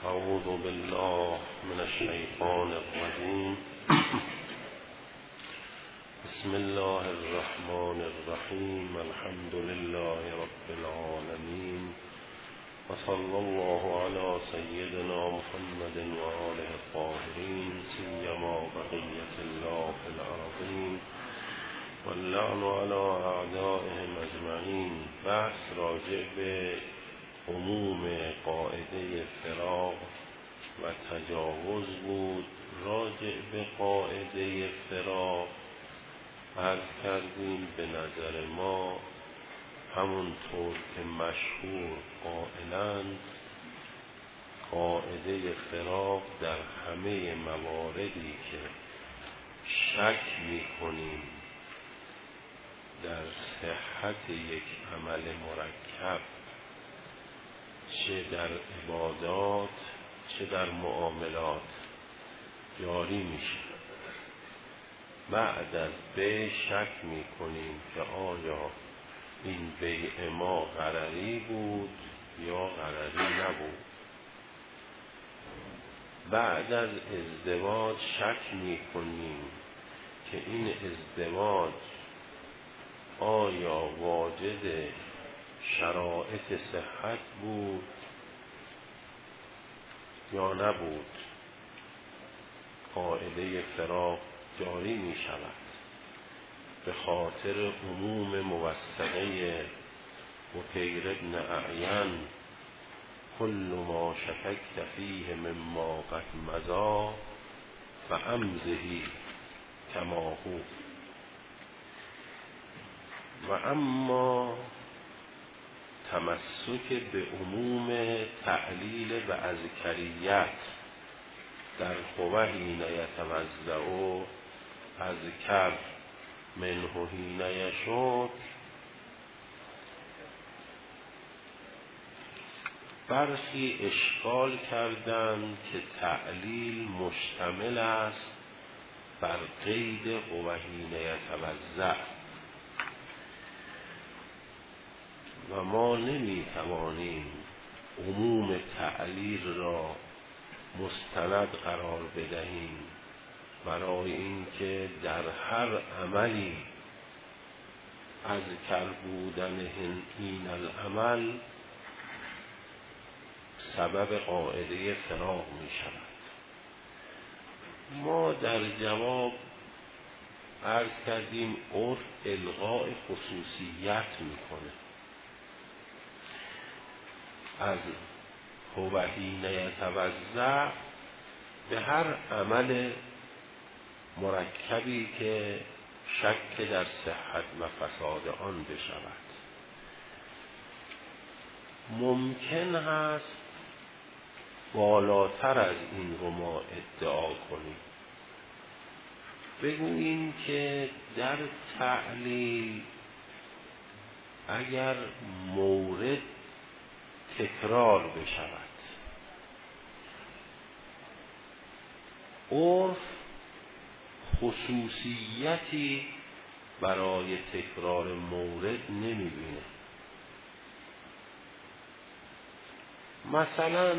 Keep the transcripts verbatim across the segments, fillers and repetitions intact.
اعوذ بالله من الشیطان الرجیم. بسم الله الرحمن الرحیم. الحمد لله رب العالمین و صلی الله علی سیدنا محمد و آله الطاهرین سیما بقیة الله فی الارضین و اللعن علی اعدائهم اجمعین. بحث راجع به عموم قاعده فراق و تجاوز بود. راجع به قاعده فراق عرض کردیم به نظر ما همونطور که مشهور قائلند قاعده فراق در همه مواردی که شک می‌کنیم در صحت یک عمل مرکب، چه در عبادات چه در معاملات، جاری میشه. بعد از بیع شک میکنیم که آیا این بیع ما غرری بود یا غرری نبود. بعد از ازدواج شک میکنیم که این ازدواج آیا واجد شرایط صحت بود یا نبود. قاعده فراق جاری می شود به خاطر عموم موثقه بکیر ابن اعین کل ما شککت فیه مما قد مضی فامضه کما هو. و اما تمسک به عموم تعلیل و اذکریت در هو حین یتوضأ اذکر منه حین یشک، برخی اشکال کردند که تعلیل مشتمل است بر قید هو حین یتوضأ و ما نمیتوانیم عموم تعلیل را مستند قرار بدهیم، برای اینکه در هر عملی اذکر بودن این العمل سبب قاعده فراق می شود. ما در جواب عرض کردیم عرف الغاء خصوصیت میکنه. از هو حین یتوضأ به هر عمل مرکبی که شک در صحت و فساد آن بشود. ممکن هست بالاتر از این رو ما ادعا کنیم، بگوییم که در تعلیل اگر مورد تکرار بشود، عرف خصوصیتی برای تکرار مورد نمیبینه. مثلا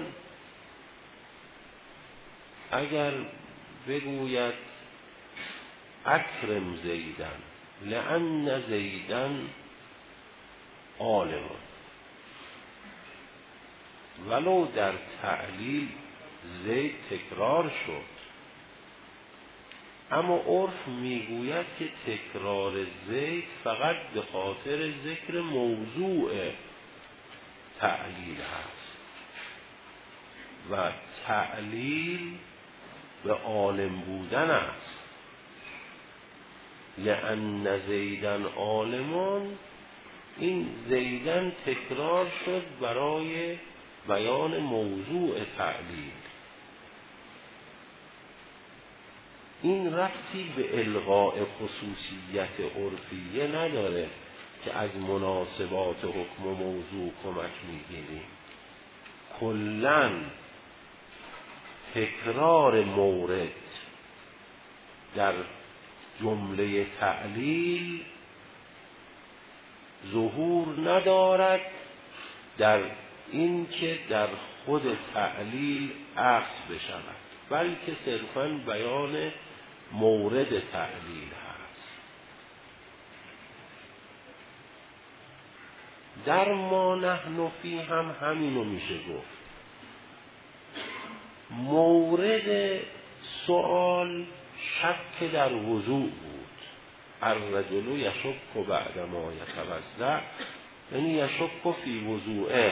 اگر بگوید اکرم زیدن لأن زیدن عالم، ولو در تعلیل زید تکرار شد، اما عرف میگوید که تکرار زید فقط به خاطر ذکر موضوع تعلیل هست و تعلیل به عالم بودن است. لأن زیدن عالمون، این زیدن تکرار شد برای بیان موضوع تعلیل. این ربطی به الغاء خصوصیت عرفیه نداره که از مناسبات حکم و موضوع کمک میگیریم. کلاً تکرار مورد در جمله تعلیل ظهور ندارد در این که در خود تعلیل عکس بشود، بلکه صرفاً بیان مورد تعلیل هست. در ما نحن فی هم همینو میشه گفت. مورد سؤال شک در وضوع بود. الرجل یشک بعد ما یتوضأ، یعنی یشک فی وضوعه.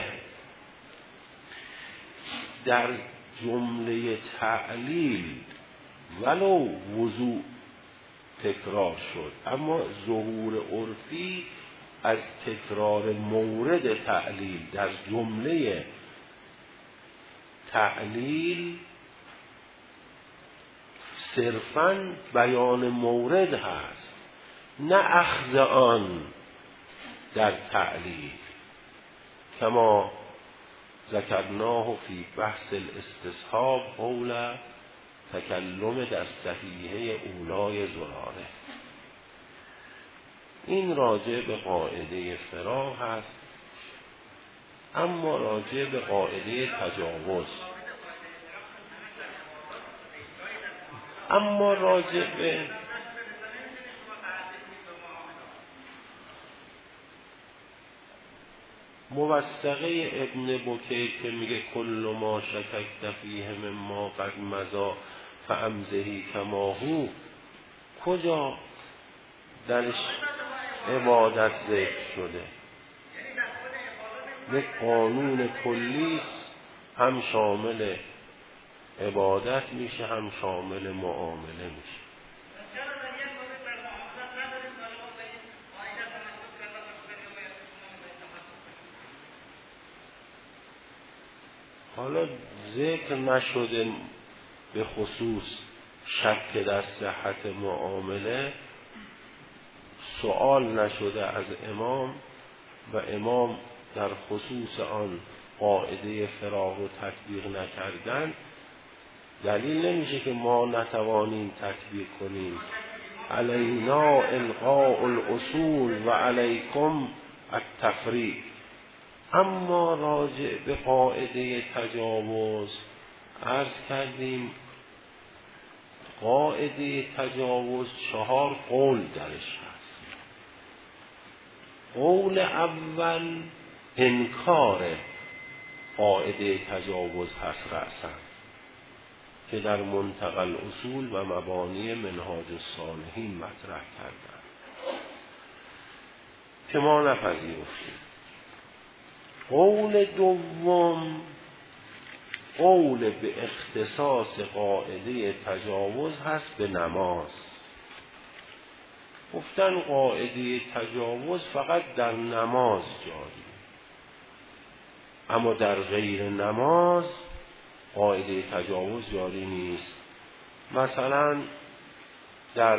در جمله تعلیل ولو وضوع تکرار شد، اما ظهور عرفی از تکرار مورد تعلیل در جمله تعلیل صرفاً بیان مورد هست، نه اخذ آن در تعلیل، کما ذکرناه فی بحث الاستصحاب قول تکلم در صحیحه اولای زراره. این راجع به قاعده فراغ هست. اما راجع به قاعده تجاوز، اما راجع به موثقه ابن بکی که میگه کل ما شککت فیه مما قد مضی فامضه کما هو، کجا درش عبادت ذکر شده؟ یک قانون کلیست، هم شامل عبادت میشه هم شامل معامله میشه. حالا ذکر نشده به خصوص شک در صحت معامله، سوال نشده از امام و امام در خصوص آن قاعده فراغ رو تطبیق نکردن، دلیل نمیشه که ما نتوانیم تطبیق کنیم. علینا القاء الاصول و علیکم التفریق. اما راجع به قاعده تجاوز عرض کردیم قاعده تجاوز چهار قول درش هست. قول اول انکار قاعده تجاوز هست رأساً، که در منتقى الاصول و مبانی منهاج الصالحین مطرح کردن که ما نپذیرفتیم. قول دوم قول به اختصاص قاعده تجاوز هست به نماز. گفتن قاعده تجاوز فقط در نماز جاری، اما در غیر نماز قاعده تجاوز جاری نیست. مثلا در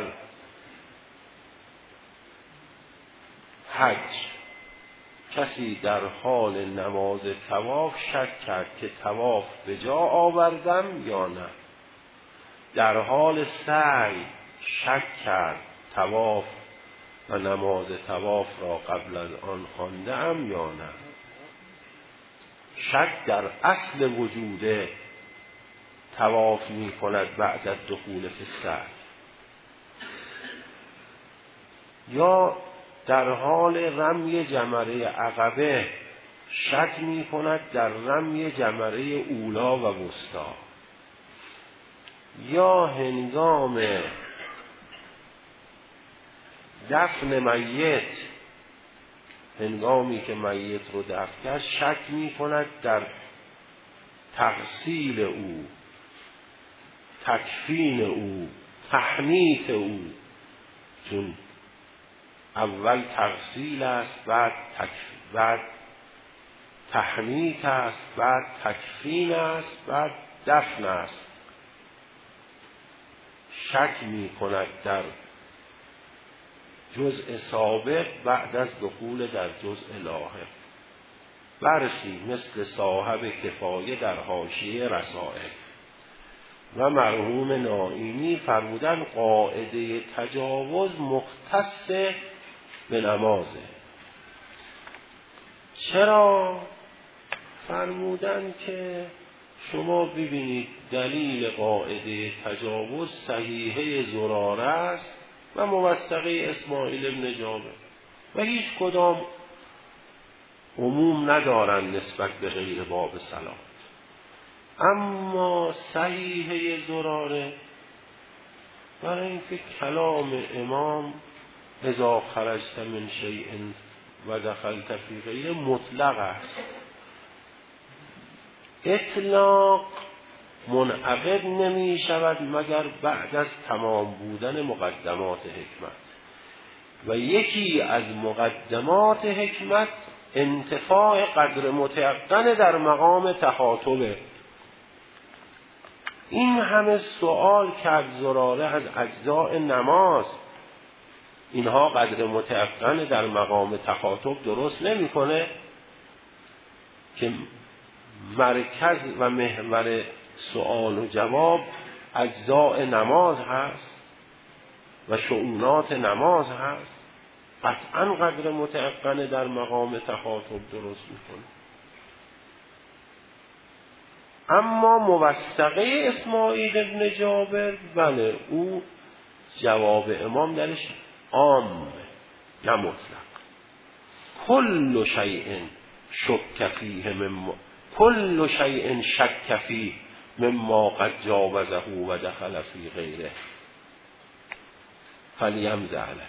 حج کسی در حال نماز طواف شک کرد که طواف به جا آوردم یا نه، در حال سعی شک کرد طواف و نماز طواف را قبل از آن خواندم یا نه، شک در اصل وجود طواف می کند بعد از دخول فی السعی، یا در حال رمی جمره عقبه شک می کند در رمی جمره اولا و وسطی، یا هنگام دفن میت، هنگامی که میت رو دفن کرد شک می کند در تغسیل او، تکفین او، تحنیط او، چون اول تغسیل است، بعد تکفین، بعد تحنیط است، بعد تکفین است، بعد دفن است. شک می کند در جزء سابق بعد از دخول در جزء لاحق. برخی مثل صاحب کفایه در حاشیه رسائل و مرحوم نائینی فرمودن قاعده تجاوز مختص به نمازه. چرا؟ فرمودن که شما ببینید دلیل قاعده تجاوز صحیحه زراره است و موثقه اسماعیل ابن جابر و هیچ کدام عموم ندارن نسبت به غیر باب صلات. اما صحیحه زراره برای اینکه کلام امام اذا خرجت من شیء و دخلت فی غیر مطلق است، اطلاق منعقد نمی شود مگر بعد از تمام بودن مقدمات حکمت و یکی از مقدمات حکمت انتفاع قدر متیقن در مقام تخاطبه. این همه سوال کرد زراره از اجزاء نماز، اینها قدر متیقن در مقام تخاطب درست نمی کنه که مرکز و محور سوال و جواب اجزاء نماز هست و شؤونات نماز هست، قطعا قدر متیقن در مقام تخاطب درست میکنه. اما موثقه اسماعیل ابن جابر بله، او جواب امام درش عام نه مطلق. کل شیء شک فیه مما کل شیء شک فیه مما قد جاوزه و دخل فی غیره فلیمزه علیه.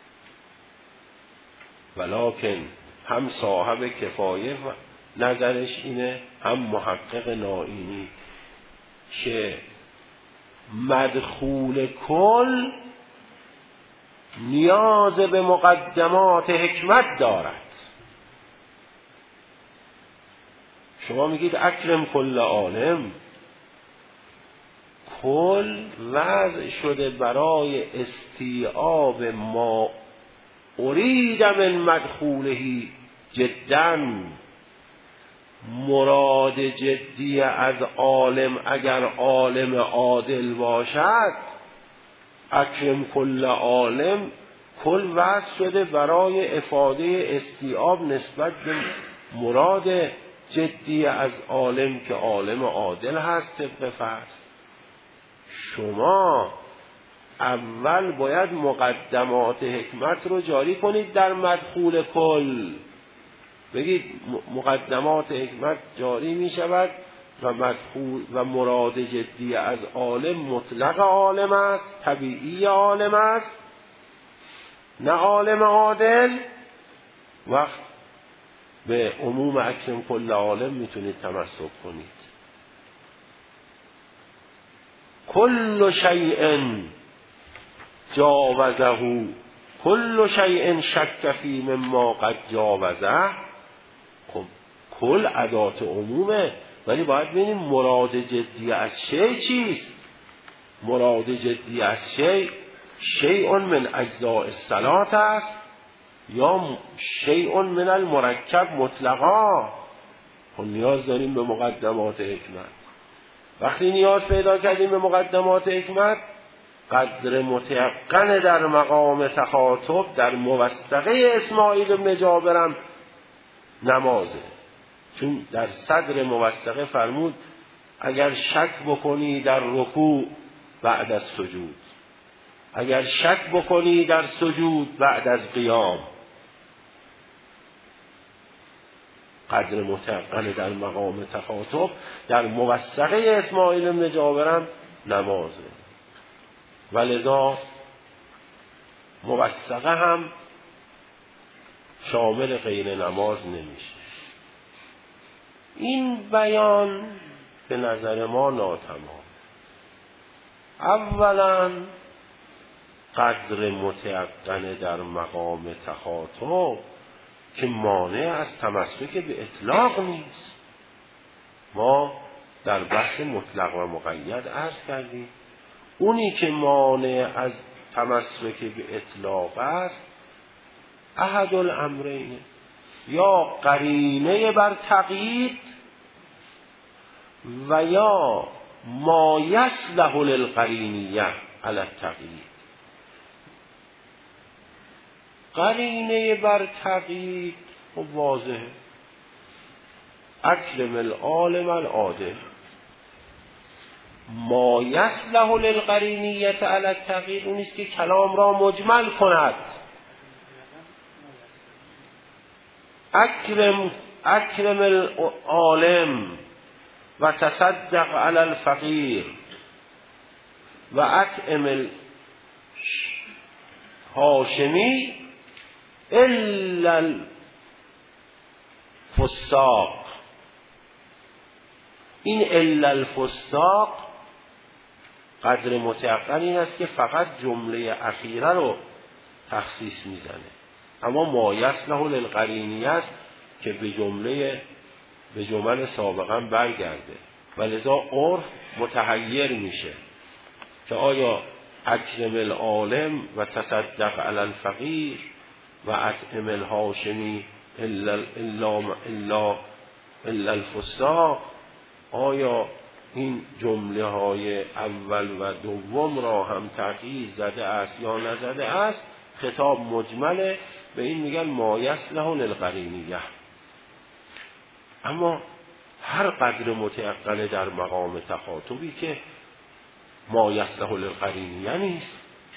ولکن هم صاحب کفایه نظرش اینه، هم محقق نائینی، که مدخول کل نیاز به مقدمات حکمت دارد. شما میگید اکرم کل عالم، کل وضع شده برای استیعاب ما ارید من مدخوله جدا. مراد جدی از عالم اگر عالم عادل باشد، اکرم کل عالم، کل وضع شده برای افاده استیعاب نسبت به مراد جدی از عالم که عالم عادل هست طبق فرض. شما اول باید مقدمات حکمت رو جاری کنید در مدخول کل. بگید مقدمات حکمت جاری می شود و مدخول و مراد جدی از عالم مطلق عالم است، طبیعی عالم است، نه عالم عادل. وقت به عموم اکرم کل عالم میتونید تمسک کنید. کل شیء جاوزه کل شیء شک فی مما قد جاوزه. خب کل ادات عمومه، ولی باید ببینیم مراد جدی از شیء چیست. مراد جدی از شیء شیء من اجزاء الصلات است یا شیء من المرکب مطلقا. خب نیاز داریم به مقدمات حکمت. وقتی نیاز پیدا کردیم به مقدمات حکمت، قدر متیقن در مقام تخاطب در موثقه اسماعیل ابن جابرم نمازه. چون در صدر موثقه فرمود اگر شک بکنی در رکوع بعد از سجود، اگر شک بکنی در سجود بعد از قیام، قدر متیقن در مقام تخاطب در موثقه اسماعیل ابن جابرم نمازه. ولذا موثقه هم شامل غیر نماز نمیشه. این بیان به نظر ما ناتمام. اولا قدر متیقن در مقام تخاطب که مانع از تمسک به اطلاق نیست. ما در بحث مطلق و مقید عرض کردیم اونی که مانع از تمسک به اطلاق است احد الامرین، یا قرینه بر تقیید و یا ما یصلح للقرینیه علی التقیید. قرینه بر تقیید خب واضحه. اکرم العالم العادل. ما یصلح للقرینیة علی التغییر، اون است که کلام را مجمل کند. اکرم اکرم العالم و تصدق علی الفقیر و اطعم الهاشمی الا الفساق. این الا الفساق قدر متعقل این است که فقط جمله اخیره رو تخصیص میزنه، اما ما یصلح للقرینیه است که به جمله به جمل سابقا برگرده و لذا عرف متحیر میشه که آیا اکرم العالم و تصدق علی الفقیر و اطعم الهاشمی الا الا الا الا الفساق، آیا این جمله های اول و دوم را هم تغییر زده است یا نزده است؟ خطاب مجمله، به این میگن ما یصلح للقرینیه. اما هر قدر متعقل در مقام تخاطبی که ما یصلح للقرینیه نیست.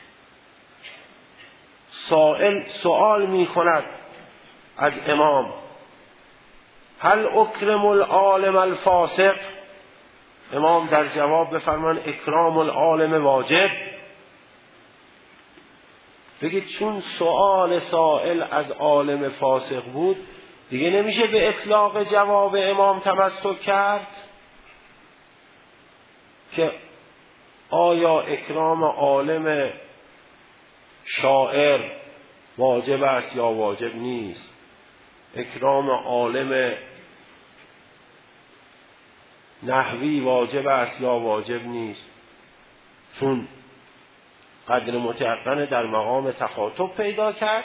سائل سوال می کند از امام هل اکرم العالم الفاسق؟ امام در جواب بفرمان اکرام العالم واجب. بگید چون سؤال سائل از عالم فاسق بود دیگه نمیشه به اطلاق جواب امام تمسک کرد که آیا اکرام عالم شاعر واجب است یا واجب نیست، اکرام عالم نحوی واجب است یا واجب نیست. چون قدر متعقل در مقام تخاطب پیدا کرد،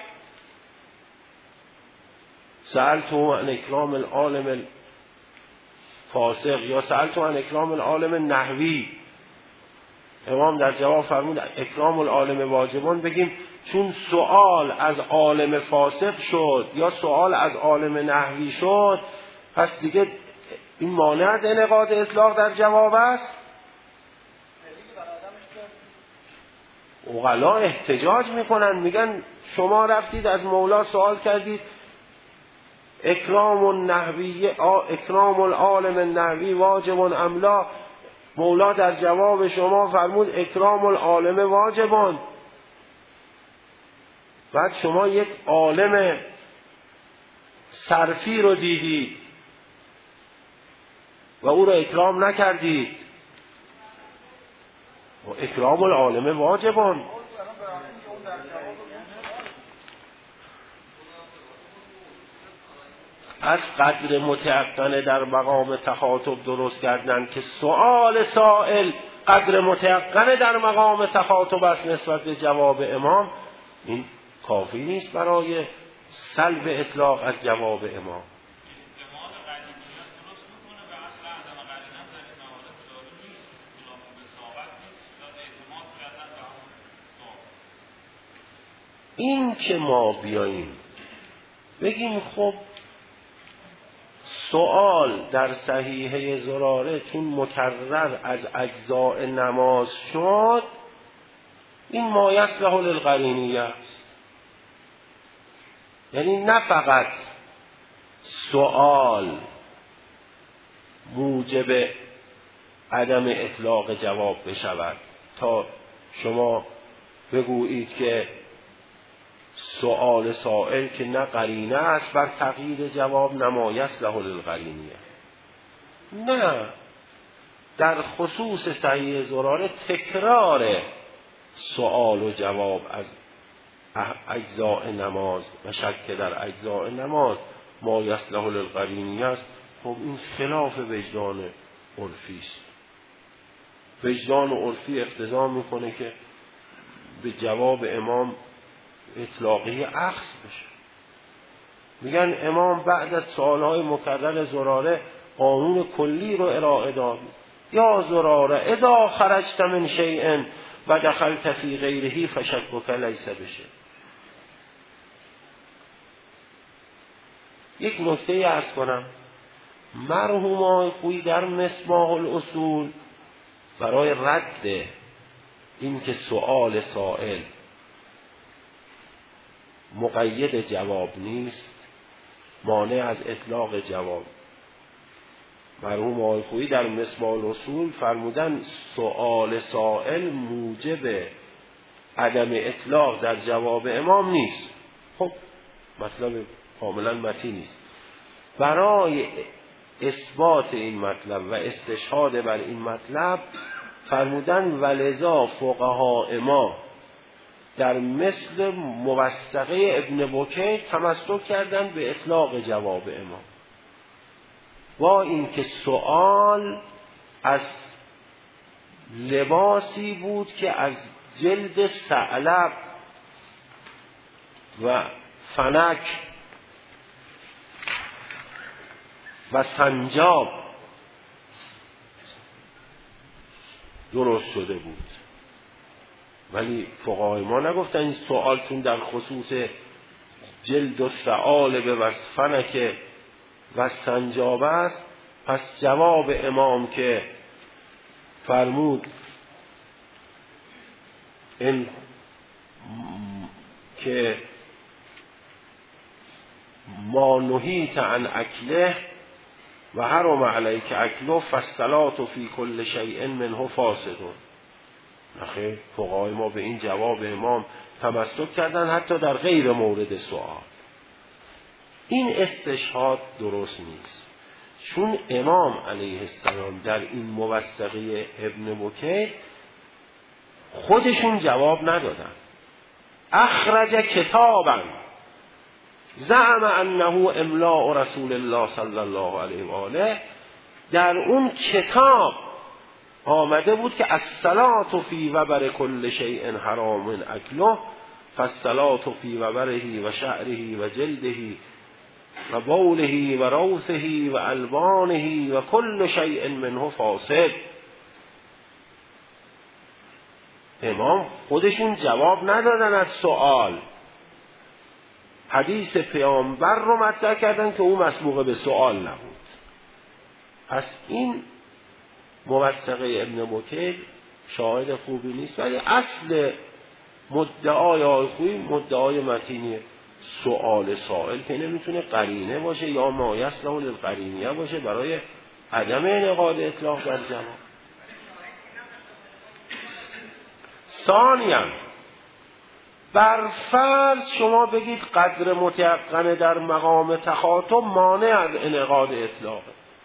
سألتو عن اکرام العالم الفاسق یا سألتو عن اکرام العالم نحوی، امام در جواب فرمود اکرام العالم واجبان. بگیم چون سوال از عالم فاسق شد یا سوال از عالم نحوی شد، پس دیگه این مانع از انعقاد اطلاق در جواب است. عقلا احتجاج میکنن، میگن شما رفتید از مولا سوال کردید اکرام النحوی اکرام العالم النحوی واجب ام لا، مولا در جواب شما فرمود اکرام العالم واجبان. بعد شما یک عالم صرفی رو دیدید و او رو اکرام نکردید، و اکرام العالم واجبان. از قدر متعقل در مقام تخاطب درست کردن که سؤال سائل قدر متعقل در مقام تخاطب است نسبت به جواب امام، این کافی نیست برای سلب اطلاق از جواب امام. این که ما بیاییم بگیم خب سوال در صحیحه زراره چون مکرر از اجزاء نماز شد، این ما یصلح للقرینیه است. یعنی نه فقط سوال موجب عدم اطلاق جواب بشود تا شما بگویید که سؤال سائل که نه قرینه است بر تغییر جواب نما یصلح للقرینیه. نه، در خصوص صحیح زراره تکرار سؤال و جواب از اجزاء نماز و شک در اجزاء نماز ما یصلح للقرینیه است. خب این خلاف وجدان عرفی است. وجدان عرفی اقتضا میکنه که به جواب امام اطلاقی اخذ بشه. میگن امام بعد از سوالهای مکرر زراره قانون کلی رو ارائه داد. یا زراره اذا خرجت من شیء و دخلت فی غیره فشکک لیس بشه. یک نکته عرض کنم، مرحوم آقای خویی در مصباح الاصول برای رد این که سؤال سائل مقید جواب نیست، مانع از اطلاق جواب، مرحوم آقای خویی در مصباح الاصول فرمودن سؤال سائل موجب عدم اطلاق در جواب امام نیست. خب مطلب کاملا متین نیست. برای اثبات این مطلب و استشهاد بر این مطلب فرمودن ولذا فقهای ما در مثل موثقه ابن بکیر تمسک کردن به اطلاق جواب امام، با اینکه سؤال از لباسی بود که از جلد ثعلب و فنک و سنجاب درست شده بود، ولی فقهای ما نگفتن این سؤال چون در خصوص جلد و ثعالب و فنک و سنجاب است، پس جواب امام که فرمود این که ما نهیت عن اکله و حرم علیک اکله فالصلاة فی کل شیء منه فاسد. نخیر، فقهای ما به این جواب امام تمسک کردن حتی در غیر مورد سؤال. این استشهاد درست نیست، چون امام علیه السلام در این موثقه ابن بکیر خودشون جواب ندادن. اخرج کتابا زعم انه املاء رسول الله صلی الله علیه و آله، در اون کتاب آمده بود که الصلاة فی وبر کل شیء حرام اکله فالصلاة فی وبره و شعره و جلده و بوله و روثه و البانه و کل شیء منه فاسد. امام خودشون جواب ندادن از سؤال، حدیث پیامبر رو مطرح کردن که او مسبوق به سؤال نبود. پس این موثقه ابن بکیر شاهد خوبی نیست، ولی اصل مدعای آقای خویی مدعای متینی سؤال سائل که نمیتونه قرینه باشه یا ما یصلح للقرینیه باشه برای عدم انعقاد اطلاق در جواب. ثانیاً بر فرض شما بگید قدر متیقن در مقام تخاطب مانع از انعقاد اطلاق.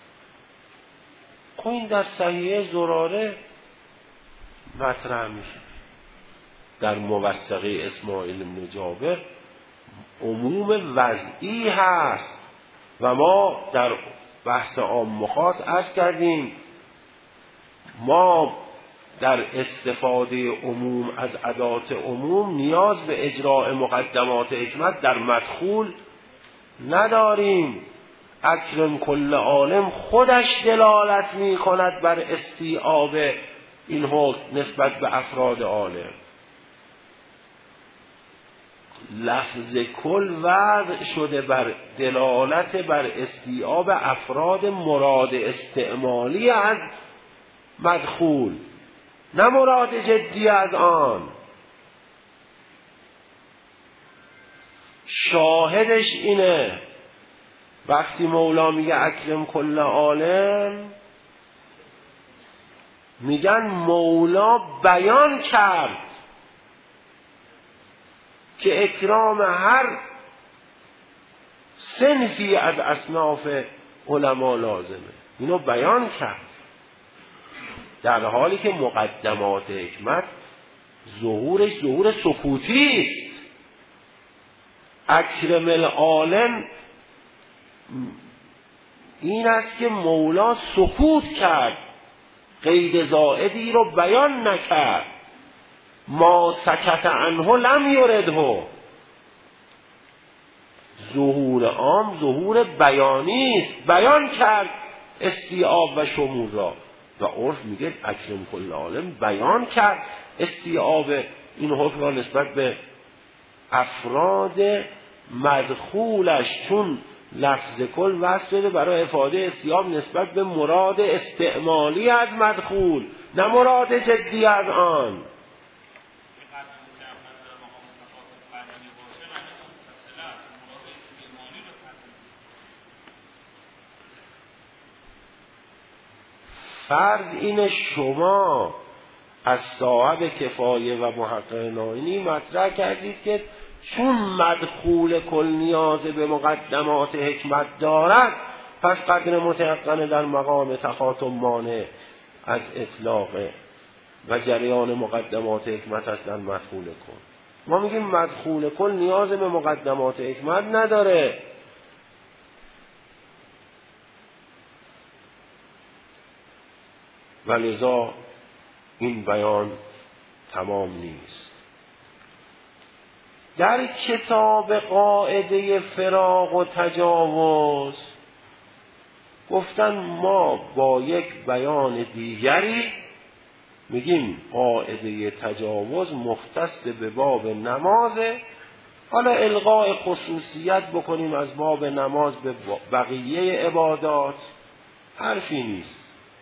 خب این در صحیح زراره مطرح میشه، در موثقه اسماعیل بن جابر عموم وضعی هست و ما در بحث عام و خاص عرض کردیم ما در استفاده عموم از ادات عموم نیاز به اجراء مقدمات حکمت در مدخول نداریم. اکرم کل عالم خودش دلالت می کند بر استیعاب این حکم نسبت به افراد عالم. لفظ کل وضع شده بر دلالت بر استیعاب افراد مراد استعمالی از مدخول، نه مراد جدی از آن. شاهدش اینه وقتی مولا میگه اکرم کل عالم، میگن مولا بیان کرد که اکرام هر صنفی از اصناف علما لازمه. اینو بیان کرد در حالی که مقدمات حکمت ظهورش ظهور سکوتی است. اکرم العالم این است که مولا سکوت کرد، قید زائدی رو بیان نکرد. ما سکت عنه لم یرده. ظهور عام ظهور بیانی است، بیان کرد استیعاب و شمول را، و عرف میگه اکرم کل عالم بیان کرد استیعاب این حکم را نسبت به افراد مدخولش، چون لفظ کل وصل شده برای افاده استیاب نسبت به مراد استعمالی از مدخول، نه مراد جدی از آن. فرض این شما از صاحب کفایه و محقق ناینی مطرح کردید که چون مدخول کل نیاز به مقدمات حکمت دارد، پس قدر متیقن در مقام تخاطب مانع از اطلاق و جریان مقدمات حکمت است در مدخول کل. ما میگیم مدخول کل نیاز به مقدمات حکمت نداره. و لذا این بیان تمام نیست. در کتاب قاعده فراق و تجاوز گفتن ما با یک بیان دیگری میگیم قاعده تجاوز مختص به باب نمازه، حالا الغاء خصوصیت بکنیم از باب نماز به بقیه عبادات، حرفی نیست.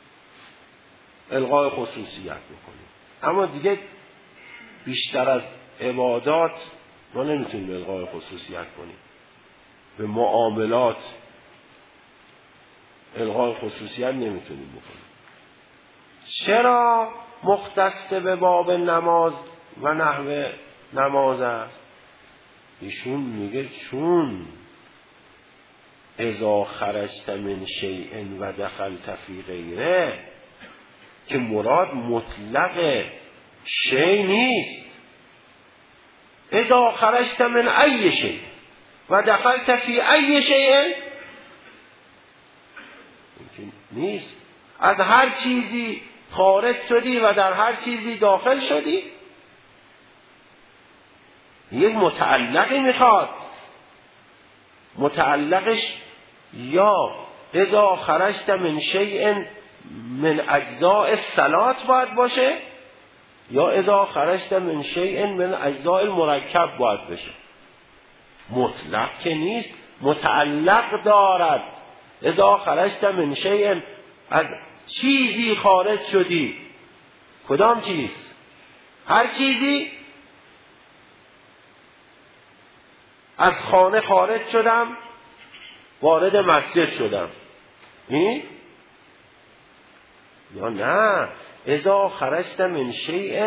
الغاء خصوصیت بکنیم، اما دیگه بیشتر از عبادات ما نمیتونیم الغاء خصوصیت کنیم. به معاملات الغاء خصوصیت نمیتونیم بکنیم. چرا مختص به باب نماز و نحو نماز است؟ ایشون میگه چون اذا خرجت من شیء و دخلت فی غیره، که مراد مطلق شیء نیست. اذا خرجت من ای شیء و دخلت فی ای شیء نیست. از هر چیزی خارج شدی و در هر چیزی داخل شدی. یک متعلقی میخواد، متعلقش یا اذا خرجت من شیء من اجزاء الصلات باید باشه، یا اذا خرجت من شیء من اجزاء المرکب باید بشه. مطلق که نیست، متعلق دارد. اذا خرجت من شیء، از چیزی خارج شدی. کدام چیز؟ هر چیزی. از خانه خارج شدم وارد مسجد شدم، این؟ یا نه اذا خرجت من شیء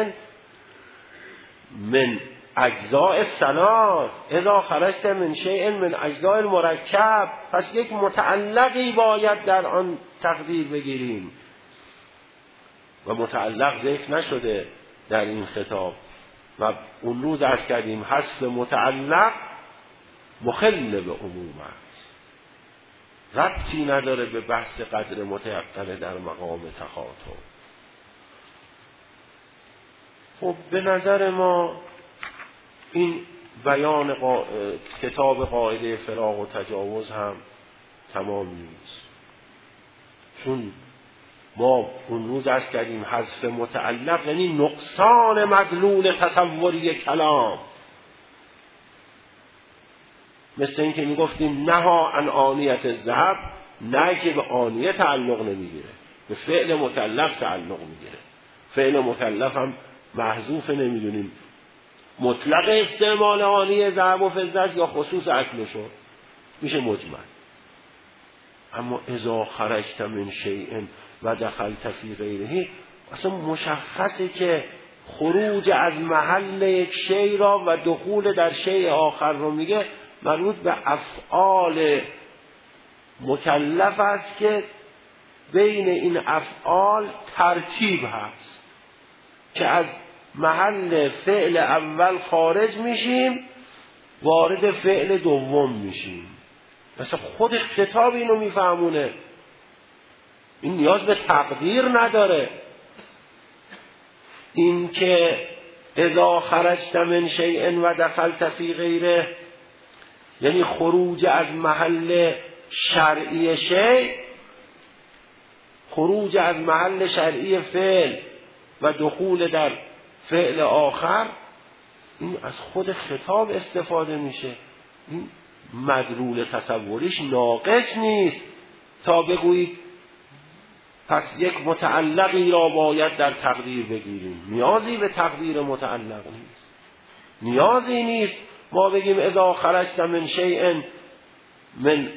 من اجزاء الصلات، اذا خرجت من شیء من اجزاء المرکب، پس یک متعلقی باید در آن تقدیر بگیریم و متعلق ذکر نشده در این خطاب. و اون روز عرض کردیم حذف متعلق مخل به عموم است، ربطی نداره به بحث قدر متیقن در مقام تخاطب. خب به نظر ما این بیان قا... کتاب قاعده فراق و تجاوز هم تمام نیست، چون ما اون روز عرض کردیم حذف متعلق یعنی نقصان مدلول تصوری کلام. مثل این که میگفتیم نها عن آنیت الذهب، نه که به آنیه تعلق نمیگیره، به فعل مکلف تعلق میگیره. فعل مکلف هم محذوف نمیدونیم مطلق استعمال آنیه ذهب و فضه یا خصوص اکلشو، میشه مجمل. اما اذا خرجت من شیء و دخلت فی غیره، اصلا مشخصه که خروج از محل یک شیء را و دخول در شیء آخر رو میگه مربوط به افعال مکلف است که بین این افعال ترتیب هست که از محل فعل اول خارج میشیم وارد فعل دوم میشیم. مثلا خود خطاب اینو میفهمونه، این نیاز به تقدیر نداره. این که اذا خرجت من شیء و دخلت فی غیره یعنی خروج از محل شرعی شیء، خروج از محل شرعی فعل و دخول در فعل آخر، این از خود خطاب استفاده میشه. این مدلول تصوریش ناقص نیست تا بگویید پس یک متعلقی را باید در تقدیر بگیریم. نیازی به تقدیر متعلق نیست. نیازی نیست ما بگیم اذا خرجت من شیء من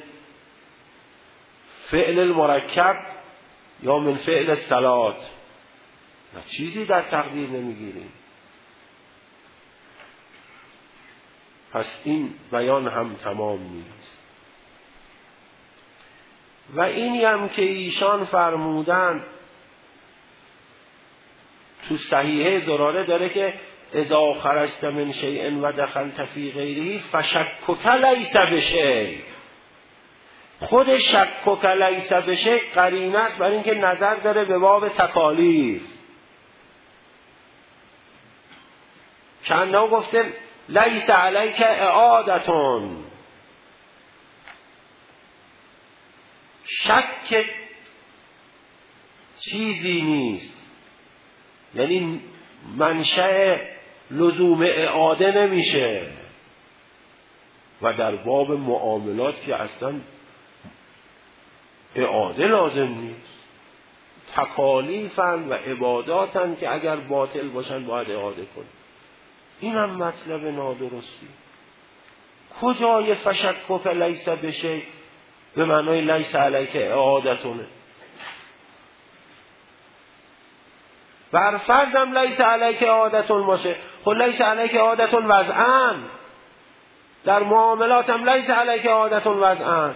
فعل المرکب یا من فعل الصلات، نه چیزی در تقدیر نمیگیریم. پس این بیان هم تمام نیست. و اینی هم که ایشان فرمودن تو صحیحه زراره داره که اذا خرجت من شیء و دخلت فی غیره فشکک لیس بشیء. خود شکک لیس بشیء قرینه است برای اینکه نظر داره به باب تکالیف. چند نوع گفته لیس علیک اعادتون، شک چیزی نیست، یعنی منشأ لزوم اعاده نمیشه. و در باب معاملات که اصلا اعاده لازم نیست، تکالیفن و عباداتن که اگر باطل باشن باید اعاده کنن. این هم مطلب نادرستی. کجای فشکک لیس بشیء به معنای لیس علیک اعادتونه؟ بر فرضم لیس علیک اعادتون باشه، خب لیس علیک اعادتون وضعاً، در معاملاتم لیس علیک اعادتون وضعاً.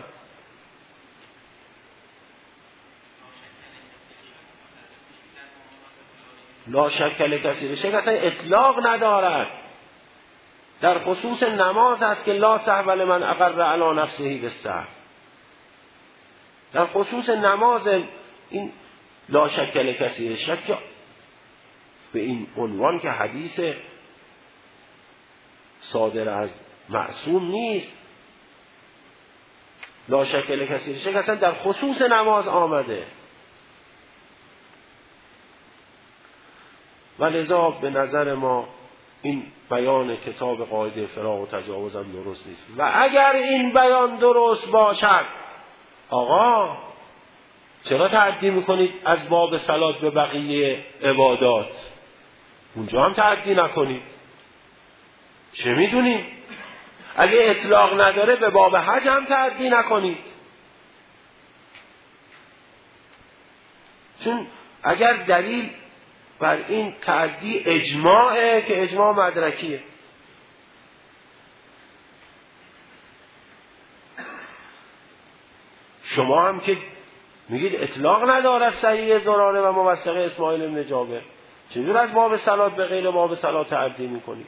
لا شک لکثیر شک اصلا اطلاق ندارد. در خصوص نماز است که لا سهو لمن اقر علی نفسه بالسهو. در خصوص نماز این لا شک لکثیر شک به این عنوان که حدیث صادر از معصوم نیست. لا شک لکثیر شک اصلا در خصوص نماز آمده. و لذا به نظر ما این بیان کتاب قاعده فراق و تجاوز هم درست نیست. و اگر این بیان درست باشد، آقا چرا تعدی میکنید از باب صلات به بقیه عبادات؟ اونجا هم تعدی نکنید. چه میدونید؟ اگه اطلاق نداره به باب حج هم تعدی نکنید. چون اگر دلیل بر این تعدی اجماعه که اجماع مدرکیه، شما هم که میگید اطلاق نداره صحیح زراره و موثقه اسماعیل بن جابر، چجور از باب صلات به غیر باب صلات تعدی میکنید؟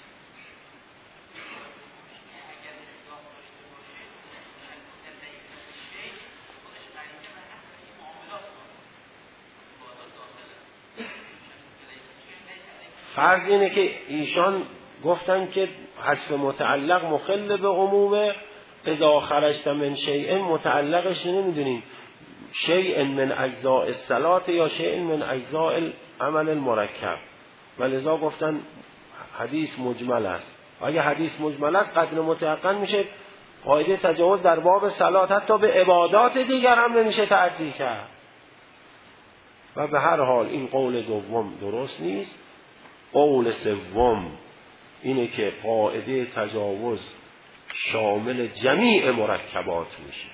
فرض اینه که ایشان گفتن که حذف متعلق مخل به عمومه. اذا خرجت من شیء متعلقش نمیدونیم شیء من اجزاء الصلات یا شیء من اجزاء العمل المرکب، ولذا گفتن حدیث مجمل است. اگه حدیث مجمل است قدر متيقن میشه قاعده تجاوز در باب صلات حتی به عبادات دیگر هم نمیشه تعدی کرد. و به هر حال این قول دوم درست نیست. قول سوم اینه که قاعده تجاوز شامل جمیع مرکبات میشه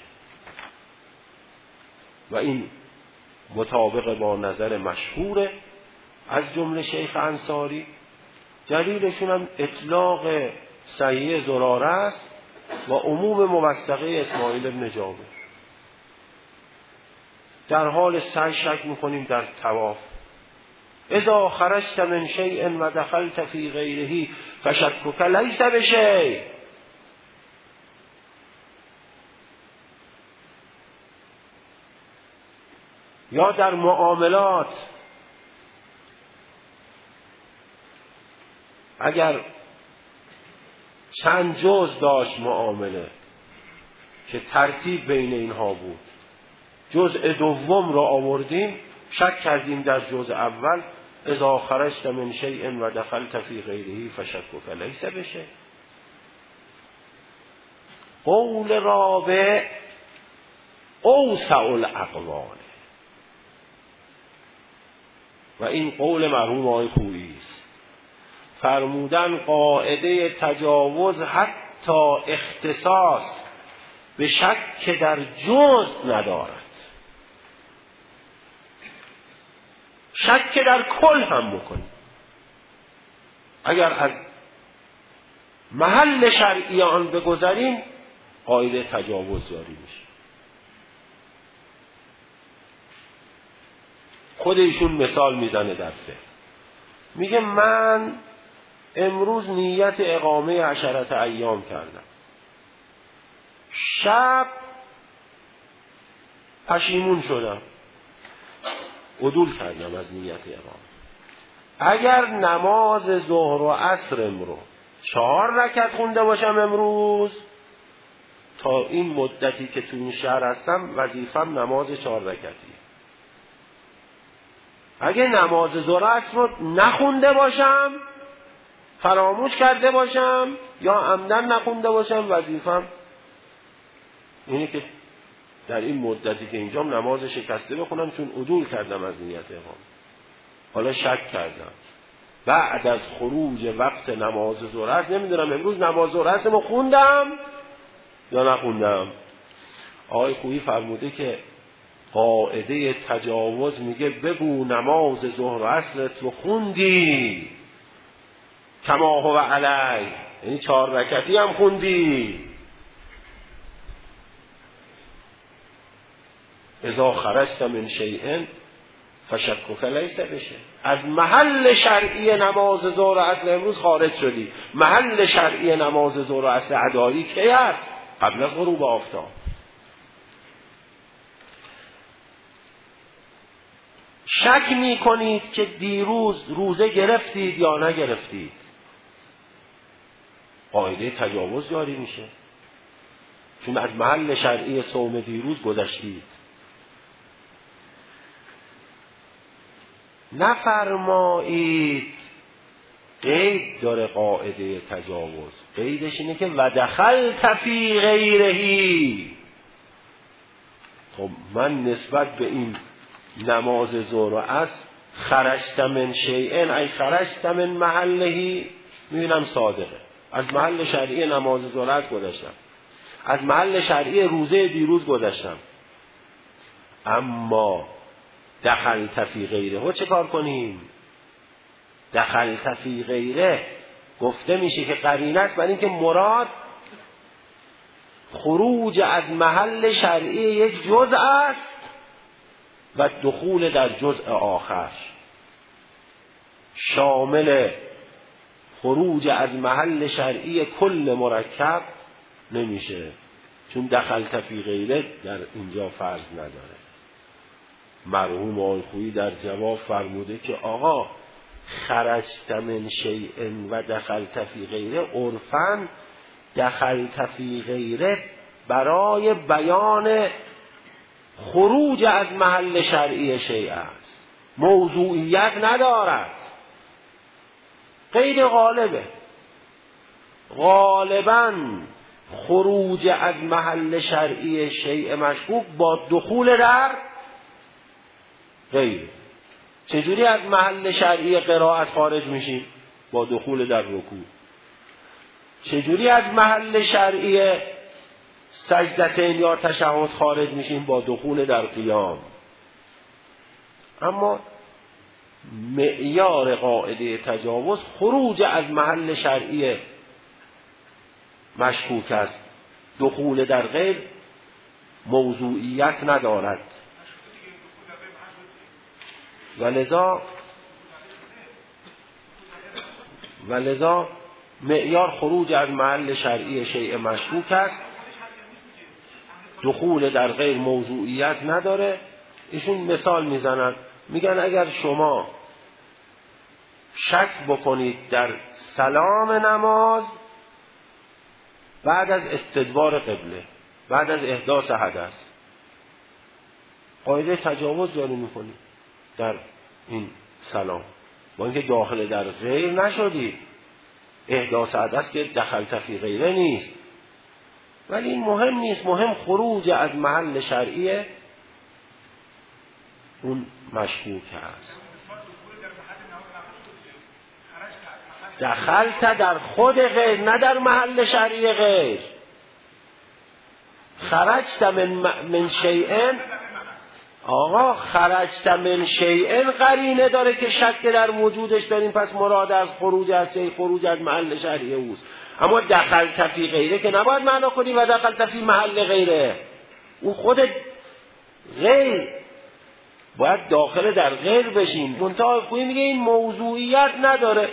و این مطابق با نظر مشهور از جمله شیخ انصاری. دلیلشون هم اطلاق صحیح زراره است و عموم موثقه اسماعیل بن جابر. در حال سعی شک میکنیم در طواف اذا خرجت من شیء و دخلت فی غیره فشکک لیس بشیء. یا در معاملات اگر چند جز داشت معامله که ترتیب بین اینها بود، جزء دوم را آوردیم شک کردیم در جزء اول اذا خرجت من شیء و دخلت فی غیره فشکک لیس بشیء. قول رابع اوسع الاقوال، و این قول مرحوم آقای خویی است. فرمودن قاعده تجاوز حتی اختصاص به شک در جزء ندارد، شک در کل هم بکنی. اگر از محل شرعی آن بگذاریم قاعده تجاوز جاری میشه. خود ایشون مثال میزنه در فقه، میگه من امروز نیت اقامه عشرت ایام کردم، شب پشیمون شدم، عدول کردم از نیت اقامه. اگر نماز ظهر و عصر امروز چهار رکعت خونده باشم امروز، تا این مدتی که تو این شهر هستم وظیفم نماز چهار رکعتیه. اگه نماز ظهر و عصر رو نخونده باشم، فراموش کرده باشم یا عمدن نخونده باشم، وظیفم اینه که در این مدتی که اینجام نماز شکسته بخونم، چون عدول کردم از نیت اقامه. حالا شک کردم بعد از خروج وقت نماز ظهر است، نمیدونم امروز نماز ظهر است ما خوندم یا نخوندم. آقای خویی فرموده که قاعده تجاوز میگه بگو نماز ظهر و عصرت رو خوندی کما هو علی، یعنی چهار رکعتی هم خوندی. اذا خرجت من شیء فشکک لیس بشه، از محل شرعی نماز ظهر و عصر امروز خارج شدی. محل شرعی نماز ظهر و عصر ادایی کی است؟ قبل از غروب آفتاب. شک می کنید که دیروز روزه گرفتید یا نگرفتید، قاعده تجاوز جاری میشه، چون از محل شرعی صوم دیروز گذشتید. نفرمایید قید داره قاعده تجاوز، قیدش اینه که و دخلت فی غیرهی. خب من نسبت به این نماز ظهر و عصر خرجت من شیئن ای خرجت من محلهی، میبینم صادقه. از محل شرعی نماز ظهر و عصر گذشتم، از محل شرعی روزه دیروز گذشتم، اما دخلت فی غیره چه کار کنیم؟ دخلت فی غیره گفته میشه که قرینه است برای اینکه مراد خروج از محل شرعی یک جزء است و دخول در جزء آخر، شامل خروج از محل شرعی کل مرکب نمیشه، چون دخلت فی غیره در اینجا فرض نداره. مرحوم آقای خویی در جواب فرموده که آقا خرجت من شیء و دخلت فی غیره، عرفاً دخلت فی غیره برای بیان خروج از محل شرعی شیء است، موضوعیت ندارد. غیر غالبه، غالباً خروج از محل شرعی شیء مشکوک با دخول در غیر. چجوری از محل شرعی قرائت خارج میشیم؟ با دخول در رکوع. چجوری از محل شرعی سجدتین یا تشهد خارج میشیم؟ با دخول در قیام. اما معیار قاعده تجاوز خروج از محل شرعی مشکوک است، دخول در غیر موضوعیت ندارد. ولذا ولذا معیار خروج از محل شرعی شیء مشکوک است، دخول در غیر موضوعیت نداره. ایشون مثال میزنن، میگن اگر شما شک بکنید در سلام نماز بعد از استدبار قبله، بعد از احداث حدث، قاعده تجاوز جاری میکنید در این سلام، با اینکه داخل در غیر نشدید. احداث حدث که دخلت فی غیره نیست، ولی این مهم نیست، مهم خروج از محل شرعی اون مشکوک هست. دخلت در خود غیر، نه در محل شرعی غیر. خرجت من, من شیئن، آقا خرجت من شیئن قرینه داره که شک در وجودش داریم، پس مراد از خروج از شیء خروج از محل شرعی اوست. اما دخلت فی غیره که نباید معنا کنی و دخلت فی محل غیره، اون خود غیر باید داخل در غیر بشیم. منتها خویی میگه این موضوعیت نداره.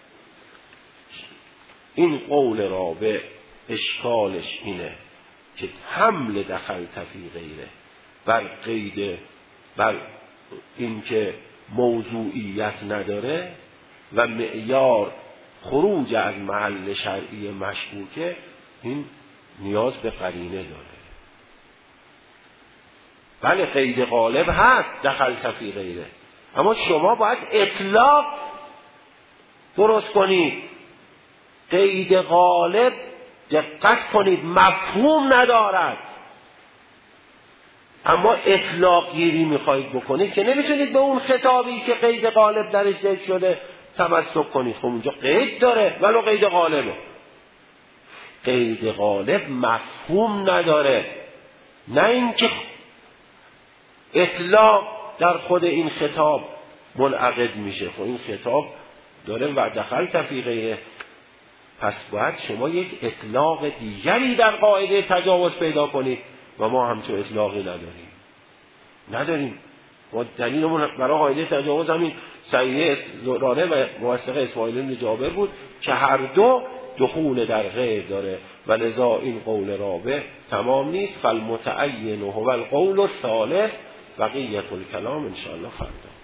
این قول رابع اشکالش اینه که حمل دخلت فی غیره بر قید، بر این که موضوعیت نداره و معیار خروج از محل شرعی مشکوکه، این نیاز به قرینه داره. بله قید غالب هست دخلت فی غیره، اما شما باید اطلاق درست کنید. قید غالب دقت کنید مفهوم ندارد، اما اطلاق گیری میخواهید بکنید که نمیتونید به اون خطابی که قید غالب درش ذکر شده تمسک کنید. خب اونجا قید داره ولو قید غالبه. قید غالب مفهوم نداره، نه اینکه اطلاق در خود این خطاب منعقد میشه. خب این خطاب داره و دخلت فی غیره، پس باید شما یک اطلاق دیگری در قاعده تجاوز پیدا کنید و ما همچون اطلاقی نداریم. نداریم. ما دلیلمون برای قاعده تجاوز همین صحیحه زراره و موثقه اسماعیل بن جابر بود که هر دو دخول در غیر داره و لذا این قول رابع تمام نیست. فالمتعین هو القول الثالث. بقیت الکلام ان شاء الله فردا.